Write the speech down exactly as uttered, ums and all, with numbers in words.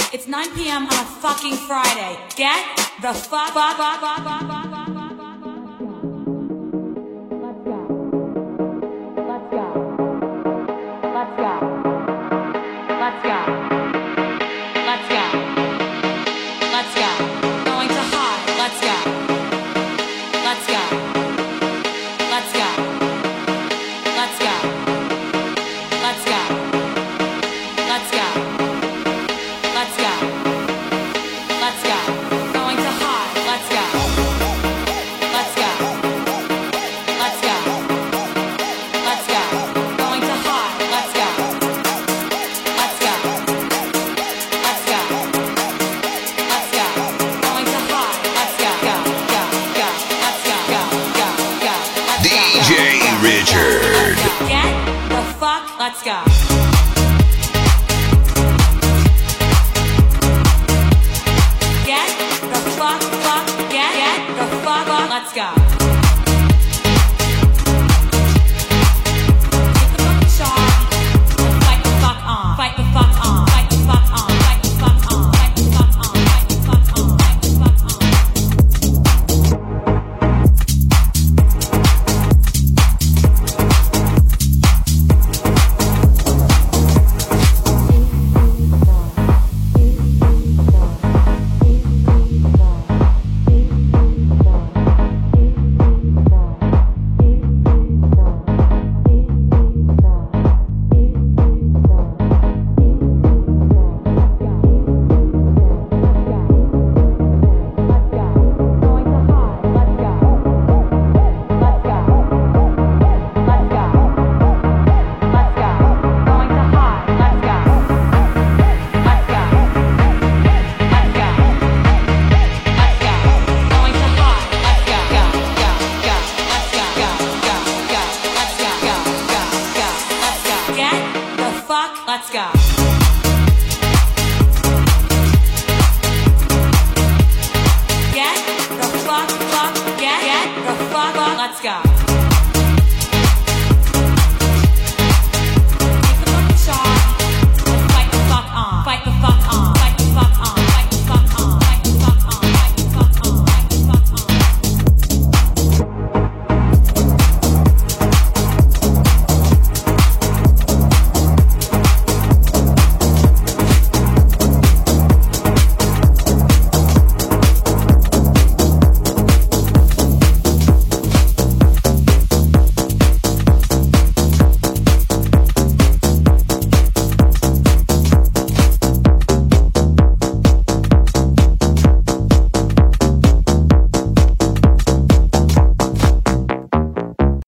It's nine p.m. on a fucking Friday. Get the fuck, fuck, fuck, fuck, fuck, fuck, fuck. Let's go. Get the fuck, fuck, get, get the fuck, fuck, let's go. Take the fucking shot and fight the fuck on, fight the fuck on, fight the fuck on, fight the fuck on, fight the fuck on, fight the fuck on, fight the fuck on. Let's go. Get the fuck, fuck, get, get the fuck, fuck, let's go. Take the fucking shot and fight the fuck on, fight the fuck on.